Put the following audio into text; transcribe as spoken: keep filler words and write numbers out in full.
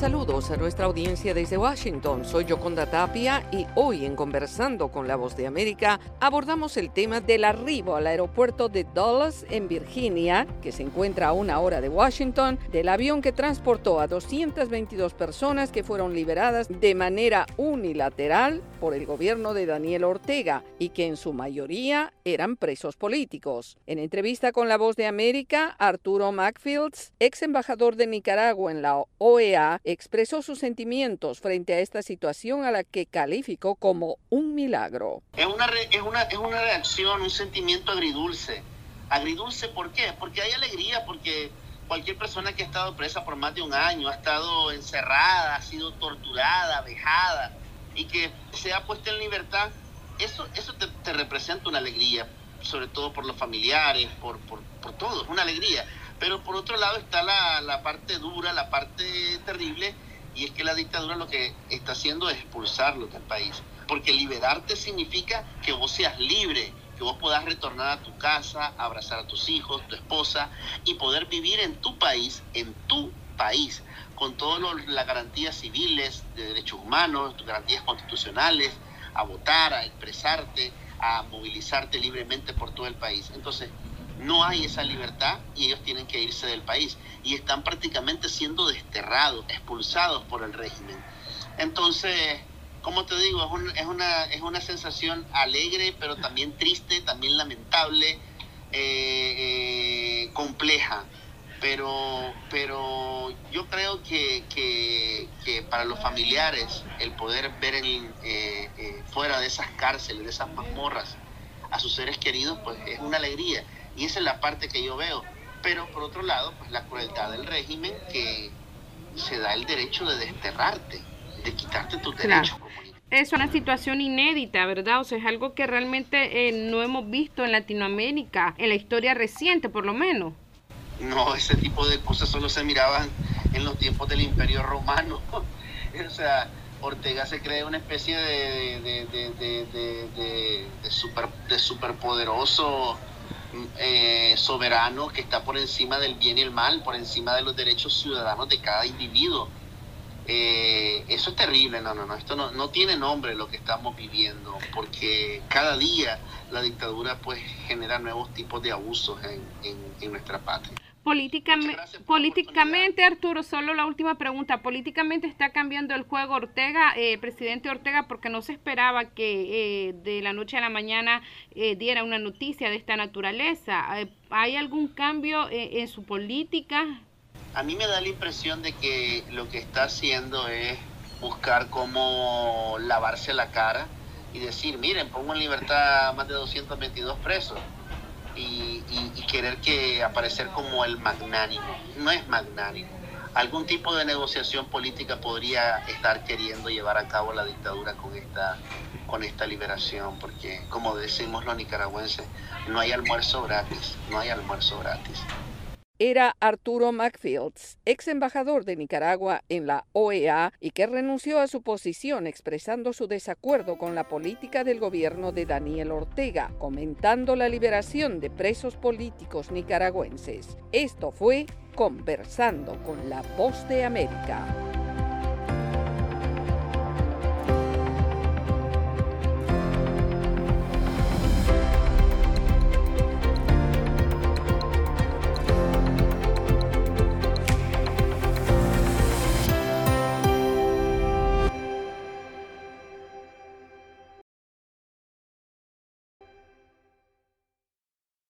Saludos a nuestra audiencia desde Washington. Soy Yoconda Tapia y hoy en Conversando con la Voz de América abordamos el tema del arribo al aeropuerto de Dulles en Virginia, que se encuentra a una hora de Washington, del avión que transportó a doscientas veintidós personas que fueron liberadas de manera unilateral por el gobierno de Daniel Ortega y que en su mayoría eran presos políticos. En entrevista con la Voz de América, Arturo McFields, ex embajador de Nicaragua en la O E A, expresó sus sentimientos frente a esta situación a la que calificó como un milagro. Es una, re, es una, es una reacción, un sentimiento agridulce. ¿Agridulce por qué? Porque hay alegría, porque cualquier persona que ha estado presa por más de un año, ha estado encerrada, ha sido torturada, vejada, y que sea puesta en libertad, eso, eso te, te representa una alegría, sobre todo por los familiares, por, por, por todo, es una alegría. Pero por otro lado está la, la parte dura, la parte terrible, y es que la dictadura lo que está haciendo es expulsarlos del país. Porque liberarte significa que vos seas libre, que vos puedas retornar a tu casa, abrazar a tus hijos, tu esposa, y poder vivir en tu país, en tu país, con todas las garantías civiles, de derechos humanos, garantías constitucionales, a votar, a expresarte, a movilizarte libremente por todo el país. Entonces, no hay esa libertad y ellos tienen que irse del país y están prácticamente siendo desterrados, expulsados por el régimen. Entonces, como te digo, es, un, es, una, es una sensación alegre, pero también triste, también lamentable, eh, eh, compleja. Pero, pero yo creo que, que, que para los familiares el poder ver el, eh, eh, fuera de esas cárceles, de esas mazmorras, a sus seres queridos, pues es una alegría. Y esa es la parte que yo veo. Pero por otro lado, pues la crueldad del régimen que se da el derecho de desterrarte, de quitarte tus derechos. Claro. Es una situación inédita, ¿verdad? O sea, es algo que realmente eh, no hemos visto en Latinoamérica, en la historia reciente por lo menos. No, ese tipo de cosas solo se miraban en los tiempos del Imperio Romano. O sea, Ortega se cree una especie de, de, de, de, de, de, de, super, de superpoderoso eh, soberano que está por encima del bien y el mal, por encima de los derechos ciudadanos de cada individuo. Eh, eso es terrible, no, no, no, esto no, no tiene nombre lo que estamos viviendo, porque cada día la dictadura pues genera nuevos tipos de abusos en, en, en nuestra patria. Políticamente, políticamente Arturo, solo la última pregunta, políticamente está cambiando el juego Ortega, eh, presidente Ortega, porque no se esperaba que eh, de la noche a la mañana eh, diera una noticia de esta naturaleza. ¿Hay algún cambio eh, en su política? A mí me da la impresión de que lo que está haciendo es buscar cómo lavarse la cara y decir, miren, pongo en libertad a más de doscientos veintidós presos. Y, y, y querer que aparecer como el magnánimo. No es magnánimo. Algún tipo de negociación política podría estar queriendo llevar a cabo la dictadura con esta, con esta liberación, porque como decimos los nicaragüenses, no hay almuerzo gratis, no hay almuerzo gratis. Era Arturo McFields, ex embajador de Nicaragua en la O E A y que renunció a su posición expresando su desacuerdo con la política del gobierno de Daniel Ortega, comentando la liberación de presos políticos nicaragüenses. Esto fue Conversando con la Voz de América.